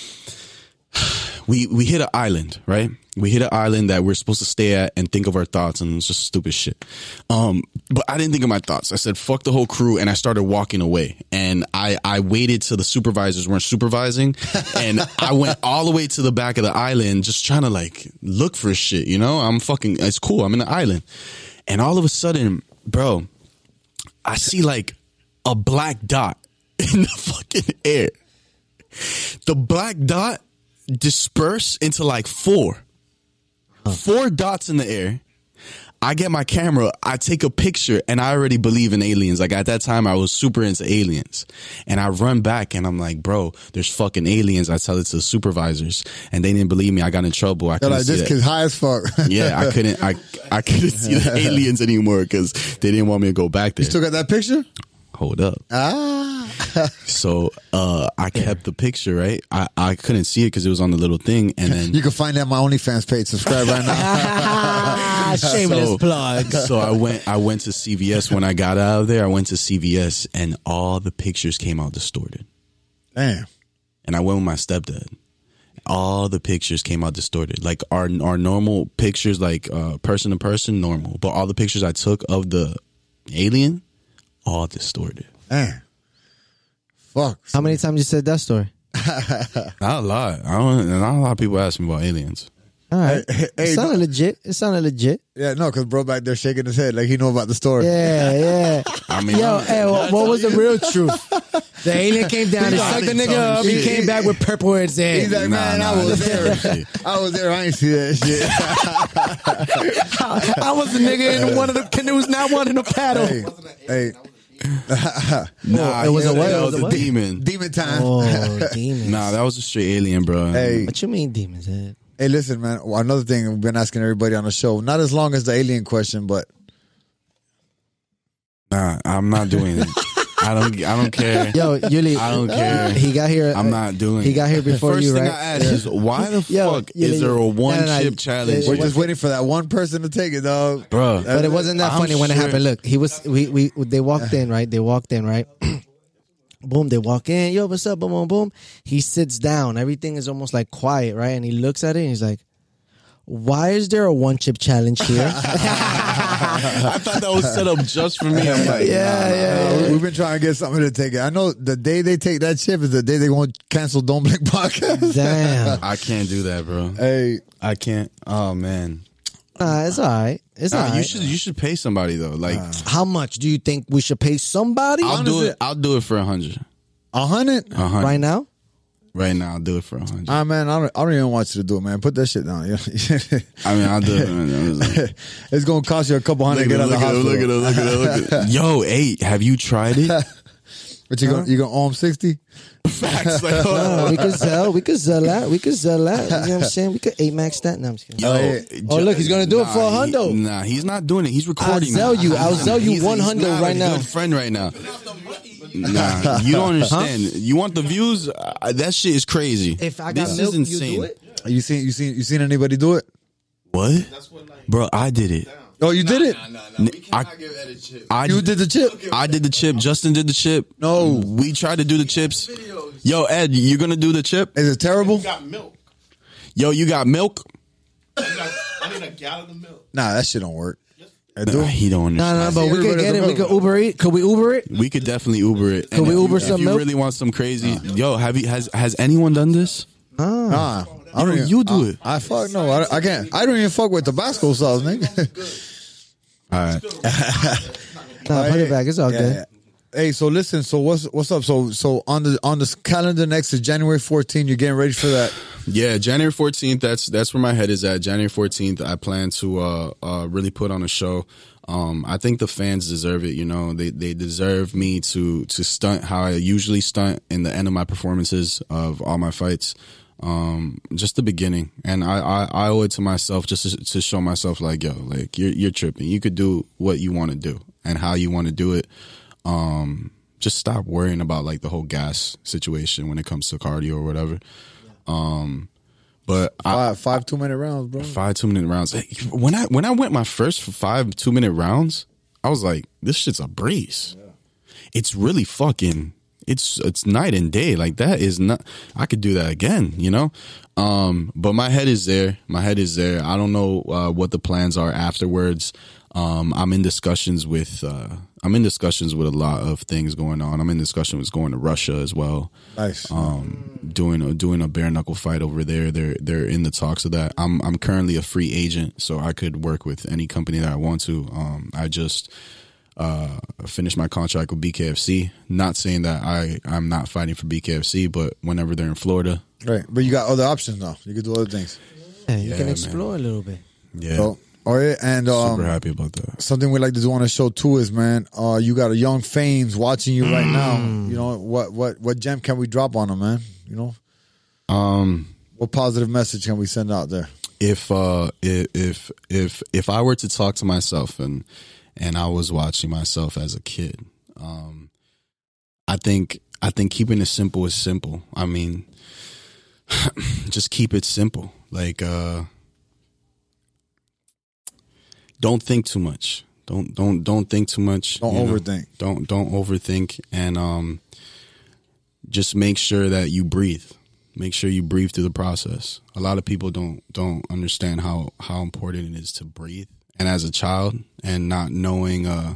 We we hit an island, right? We hit an island that we're supposed to stay at and think of our thoughts, and it's just stupid shit. Um, but I didn't think of my thoughts. I said fuck the whole crew, and I started walking away. And I I waited till the supervisors weren't supervising, and I went all the way to the back of the island, just trying to like look for shit. You know, I'm fucking. It's cool. I'm in the island, and all of a sudden, bro, I see like a black dot in the fucking air. The black dot disperse into like four. Four dots in the air. I get my camera, I take a picture, and I already believe in aliens. Like at that time, I was super into aliens. And I run back and I'm like, bro, there's fucking aliens. I tell it to the supervisors, and they didn't believe me. I got in trouble. I They're couldn't like, see this that. kid's high as fuck. Yeah, I couldn't. I I couldn't see the aliens anymore because they didn't want me to go back there. You still got that picture? Hold up. Ah. So uh, I kept the picture, right? I, I couldn't see it because it was on the little thing, and then You can find that on my OnlyFans page. Subscribe right now. Ah, shameless So- plug. So I went I went to C V S when I got out of there. I went to C V S and all the pictures came out distorted. Damn. And I went with my stepdad. All the pictures came out distorted. Like our our normal pictures, like uh, person to person, normal. But all the pictures I took of the alien, all distorted. Damn. Fuck. How many times you said that story? Not a lot. I don't. Not a lot of people ask me about aliens. All right. Hey, It hey, sounded no- legit. It sounded legit. Yeah, no, because bro back there shaking his head like he know about the story. Yeah, yeah. I mean, Yo, I- hey, what, what was the real truth? The alien came down, he I sucked the didn't nigga tell up, him he shit. came back with purple in his head. He's like, Nah, man, nah, I was that's there. shit. I was there. I ain't see that shit. I was the nigga in one of the canoes not wanting to paddle. hey, hey, Nah, it was yeah, a what? That It was was a a what? demon. demon time. Oh, demons. Nah, that was a straight alien, bro. Hey, What you mean demons, Ed? hey, listen, man. Well, another thing we've been asking everybody on the show, not as long as the alien question, but Nah, I'm not doing it. I don't. I don't care. Yo, Yuli, I don't care. he got here. I'm not doing. He it. got here before First you, thing right? I asked is why the Yo, fuck yeah, is there yeah. a one No, no, no. chip challenge, we're It just waiting for that one person to take it, dog. bro? But it wasn't that I'm funny when it sure- happened. Look, he was we we they walked in, right? They walked in, right? Boom, they walk in. Yo, what's up? Boom, boom, boom. He sits down. Everything is almost like quiet, right? And he looks at it and he's like, "Why is there a one chip challenge here?" I thought that was set up just for me. I'm like, Yeah, nah, nah. yeah, Uh, We've been trying to get something to take it. I know the day they take that chip is the day they want to cancel Don't Blink podcast. Damn. I can't do that, bro. Hey, I can't. Oh man. Nah, it's all right. It's all Nah, right. you should. You should pay somebody though. Like How much do you think we should pay somebody I'll do honestly- it. I'll do it for a hundred. a hundred? A hundred. right now? Right now, I'll do it for a hundred. Ah, man, I don't, I don't even want you to do it, man. Put that shit down. I mean, I'll do it. It's going to cost you a couple hundred Look to at get him, out of the look at him, hospital. look at him, look at him, look at him. Yo, hey, have you tried it? But you Huh? gonna you gonna owe him sixty? Facts. Like, hold No, on. we could sell. We could sell that. We could sell that. You know what I'm saying? We could eight max that. No, I'm just kidding. Yo, yeah. Oh, look, he's gonna do it for a he- hundo. Nah, he's not doing it. He's recording. I'll sell now. you. I'll He's- sell you he's- one he's hundo not right a now. Good friend right now. Nah, you don't understand. You want the views? Uh, that shit is crazy. If I got this milk, is you insane. do it? You seen you seen you seen anybody do it? What, bro? I did it. Oh, you did it. I, I You did the chip. I did the chip. Justin did the chip. No. we tried to do the chips. Yo, Ed, you gonna do the chip? Is it terrible? got milk. Yo, you got milk? I need a, I need a gallon of milk. Nah, that shit don't work. It Nah, do? he don't No, understand. no, but we could Everybody get it. has We a could milk. Uber it. Could we Uber it? We could definitely Uber it. Can And we if Uber you, some if you milk? really want some crazy, yo, have you has has anyone done this? Nah, I Yo, don't. Even, you do I, it. I fuck no. I, I can't. I don't even fuck with Tabasco sauce, nigga. All right. Nah, put it back. It's all Yeah, good. yeah. Hey, so listen. So what's what's up? So so on the on the calendar next is January fourteenth. You're getting ready for that. Yeah, January fourteenth, that's that's where my head is at. January fourteenth, I plan to uh, uh, really put on a show. Um, I think the fans deserve it, you know. They they deserve me to to stunt how I usually stunt in the end of my performances of all my fights. Um, just the beginning. And I, I, I owe it to myself just to, to show myself like, yo, like you're you're tripping. You could do what you want to do and how you want to do it. Um, just stop worrying about like the whole gas situation when it comes to cardio or whatever. Um, but I, Five five two minute rounds, bro. five two minute rounds. Hey, When I when I went my first five two minute rounds, I was like, this shit's a breeze. It's really fucking. It's it's night and day. Like that is not. I could do that again, you know. Um, but my head is there. My head is there. I don't know uh, what the plans are afterwards. Um, I'm in discussions with. Uh, I'm in discussions with a lot of things going on. I'm in discussion with going to Russia as well. Nice. Um, doing a, doing a bare knuckle fight over there. They're they're in the talks of that. I'm I'm currently a free agent, so I could work with any company that I want to. Um, I just uh, finished my contract with B K F C. Not saying that I I'm not fighting for B K F C, but whenever they're in Florida, Right, but you got other options now. You can do other things. Yeah, you Yeah, can man. explore a little bit. yeah, So, all right, and um, super happy about that. something we like to do on the show too is, man, uh, you got a young Fames watching you right now. Mm. You know what? What what gem can we drop on them, man? You know, Um, what positive message can we send out there? if uh if if if if I were to talk to myself and and I was watching myself as a kid, um, I think I think keeping it simple is simple. I mean, just keep it simple. Like, uh, don't think too much. Don't don't don't think too much. Don't you know? overthink. Don't don't overthink, and um, just make sure that you breathe. Make sure you breathe through the process. A lot of people don't don't understand how how important it is to breathe. And as a child, and not knowing uh,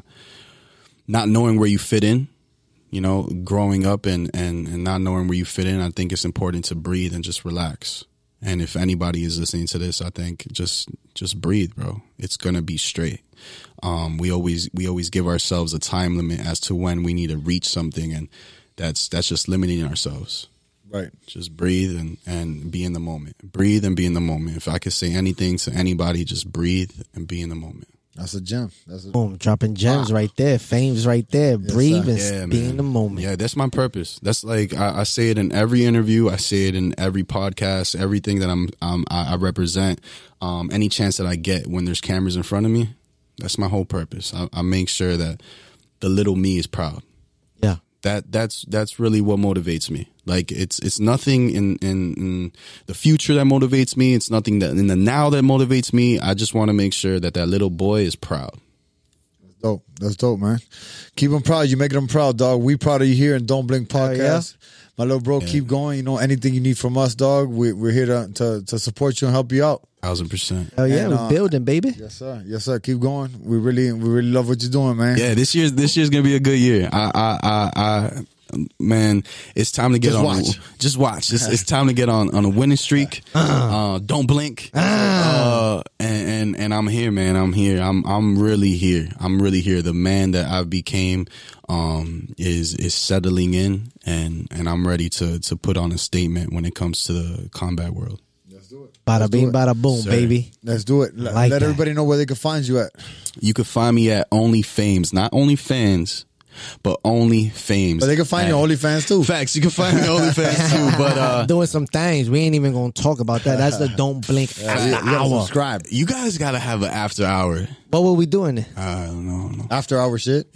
not knowing where you fit in, you know, growing up and, and, and not knowing where you fit in, I think it's important to breathe and just relax. And if anybody is listening to this, I think just just breathe, bro. It's gonna be straight. Um, we always we always give ourselves a time limit as to when we need to reach something, and that's that's just limiting ourselves. Right. Just breathe and, and be in the moment. Breathe and be in the moment. If I could say anything to anybody, just breathe and be in the moment. That's a gem. That's a, Boom, dropping gems right there. Fame's right there. Breathe sir. and be in the moment. Yeah, that's my purpose. That's like I, I say it in every interview. I say it in every podcast. Everything that I'm um, I, I represent. Um, any chance that I get when there's cameras in front of me, that's my whole purpose. I, I make sure that the little me is proud. Yeah. That that's that's really what motivates me. Like it's it's nothing in, in, in the future that motivates me. It's nothing that in the now that motivates me. I just want to make sure that that little boy is proud. dope. That's dope, man. Keep them proud. You making them proud, dog. We proud of you here in Don't Blink Hell Podcast. yeah. My little bro, keep going. You know, anything you need from us, dog, we, we're here to, to to support you and help you out. Thousand percent. Hell yeah, And, we're uh, building, baby. Yes, sir. Yes, sir. Keep going. We really, we really love what you're doing, man. Yeah, this year's this year's gonna be a good year. I I I, I man, it's time to get Just on. watch. Just watch. It's, it's time to get on on a winning streak. Uh, don't blink. Uh, and, and and I'm here, man. I'm here. I'm I'm really here. I'm really here. The man that I became um, is is settling in, and and I'm ready to to put on a statement when it comes to the combat world. Bada bing, it. bada boom, Sir. baby. Let's do it. Let, Like let that. everybody know where they can find you at. You can find me at OnlyFames, not OnlyFans. but only Fames. But they can find at- your OnlyFans too. Facts, you can find me on OnlyFans too. But uh, doing some things. We ain't even gonna talk about that. That's the don't blink Yeah, you, you gotta hour. subscribe. you guys gotta have an after hour. What were we doing then? I don't know. I don't know. After hour shit.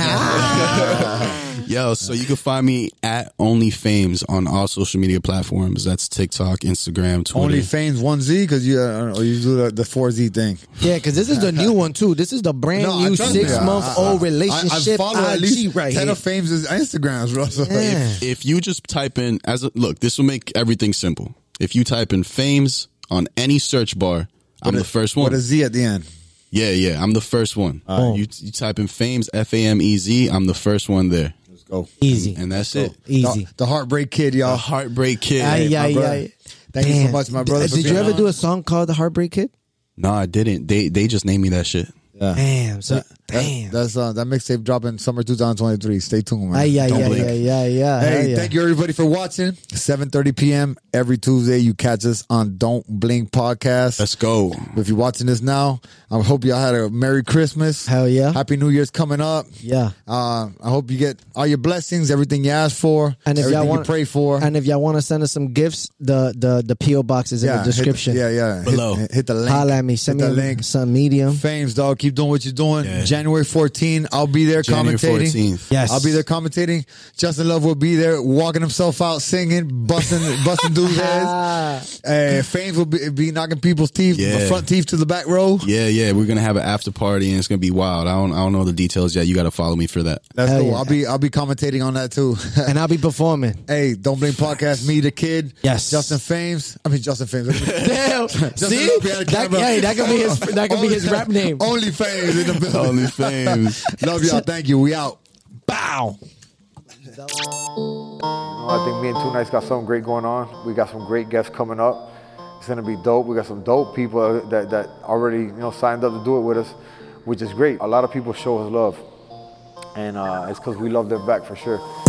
Yeah. Yo, so you can find me at OnlyFames on all social media platforms. That's TikTok, Instagram, Twitter. OnlyFames one Z because you uh, you do the, the four Z thing. Yeah, because this is the new one too. This is the brand No, I new trust me. six month I- I- old I- relationship I, I follow I at G least right ten here. of Fames' Instagrams, bro. So Yeah. If you just type in as a look, this will make everything simple. If you type in Fames on any search bar, I'm the first one. With a Z at the end. Yeah, yeah, I'm the first one. Boom. You you type in Fames, F A M E Z, I'm the first one there, Let's go. Easy. and that's it. Easy. The, the Heartbreak Kid, A y'all. Heartbreak Kid. Ay, my ay, brother. ay. Thank you so Damn. much, my brother. Did, for did you being ever on. do a song called The Heartbreak Kid? No, I didn't. They they just named me that shit. Yeah. Damn. So That- damn. That's uh, that mixtape dropping summer twenty twenty-three. Stay tuned, man. Ay, ay, Don't ay, blink. ay, ay, ay. Hey, yeah. thank you everybody for watching. seven thirty p.m. every Tuesday. You catch us on Don't Blink Podcast. Let's go. If you're watching this now, I hope y'all had a Merry Christmas. Hell yeah. Happy New Year's coming up. Yeah. Uh, I hope you get all your blessings, everything you asked for, And if everything y'all you want, pray for. and if y'all want to send us some gifts, the the the P O box is in yeah, the description. Hit, yeah, yeah. Below. Hit, hit the link. Holla at me. Send hit me the a- link. some medium. Fames, dog. Keep doing what you're doing. Yeah. January fourteenth, I'll be there January commentating. fourteenth. Yes. I'll be there commentating. Justin Love will be there, walking himself out, singing, busting, busting dudes' heads. Uh, Fames will be, be knocking people's teeth, Yeah. front teeth to the back row. Yeah, yeah, we're gonna have an after party and it's gonna be wild. I don't I don't know the details yet. You got to follow me for that. That's Hell cool. yeah. I'll be I'll be commentating on that too. And I'll be performing. Hey, Don't Blink Podcast, me the kid. Yes. Justin Fames. I mean Justin Fames. Damn. Justin See? Love behind the That, camera. hey, that could be his that could be his rap name. Only Fames in the building. Only Fames. Love y'all. Thank you. We out. Bow. I think me and Two Nights got something great going on. We got some great guests coming up. It's gonna be dope. We got some dope people that, that already you know signed up to do it with us, which is great. A lot of people show us love, and uh, it's because we love them back for sure.